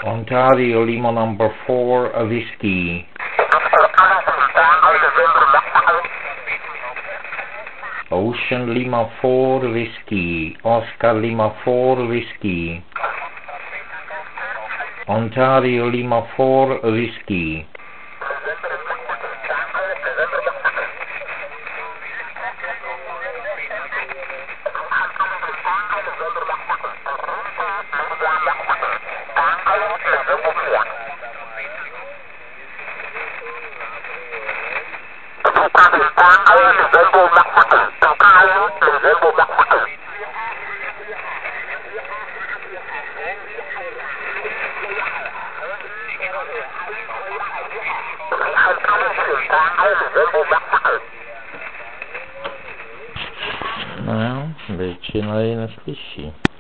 Ontario Lima number 4 whiskey. Ocean Lima 4 whiskey. Oscar Lima 4 whiskey. Ontario Lima 4 whiskey. No, invece noi non stessi.